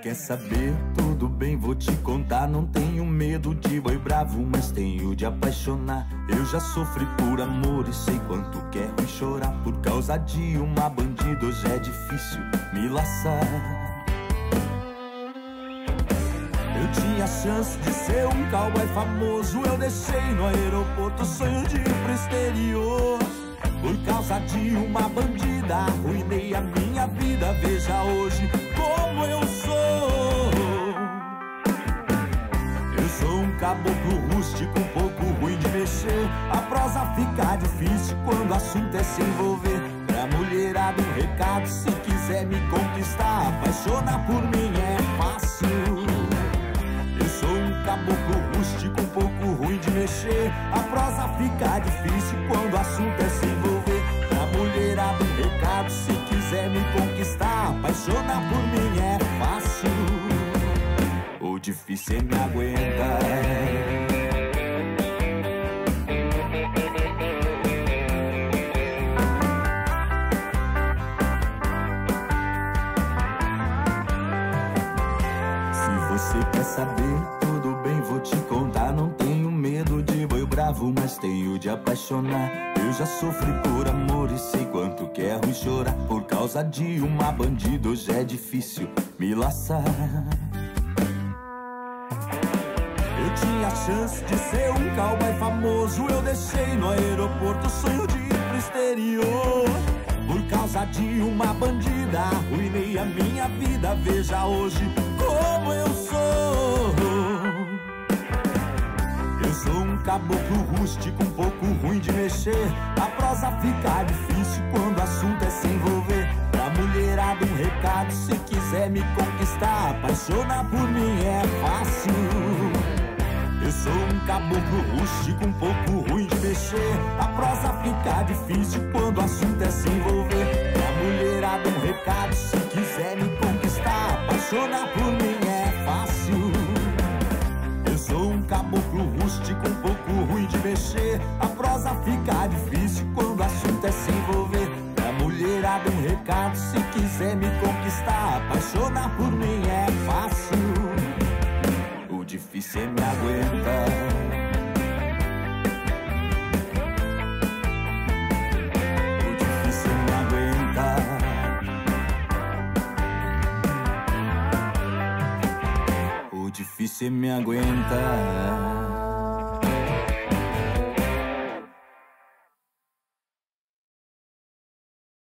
quer saber, tudo bem, vou te contar. Não tenho medo de boi bravo, mas tenho de apaixonar. Eu já sofri por amor e sei quanto que é ruim chorar. Por causa de uma bandida hoje é difícil me laçar. Eu tinha chance de ser um cowboy famoso, eu deixei no aeroporto o sonho de ir pro exterior. Por causa de uma bandida arruinei a minha vida. Veja hoje como eu sou. Eu sou um caboclo rústico, um pouco ruim de mexer. A prosa fica difícil quando o assunto é se envolver. Pra mulherada um recado, se quiser me conquistar, apaixonar por mim é fácil. Eu sou um caboclo rústico, um pouco ruim de mexer. A prosa fica difícil quando o assunto é se envolver. Pra mulherada um recado, se quiser me conquistar, apaixonar por mim é fácil. O difícil é me aguentar. Você quer saber? Tudo bem, vou te contar. Não tenho medo de boi bravo, mas tenho de apaixonar. Eu já sofri por amor e sei quanto que é ruim chorar. Por causa de uma bandida hoje é difícil me laçar. Eu tinha chance de ser um cowboy famoso, eu deixei no aeroporto o sonho de ir pro exterior. Por causa de uma bandida arruinei a minha vida. Veja hoje como eu sou. Eu sou um caboclo rústico, um pouco ruim de mexer. A prosa fica difícil quando o assunto é se envolver. Pra mulherada um recado, se quiser me conquistar, apaixonar por mim é fácil. Eu sou um caboclo rústico, um pouco ruim de mexer. A prosa fica difícil quando o assunto é se envolver. Pra mulherada um recado, se quiser me conquistar, apaixonar por mim é fácil. Eu sou um caboclo rústico, um pouco ruim de mexer. A prosa fica difícil quando o assunto é se envolver. Pra mulherada um recado, se quiser me conquistar, apaixonar por mim é fácil. O difícil é me aguentar. O difícil é me aguentar. O difícil é me aguentar.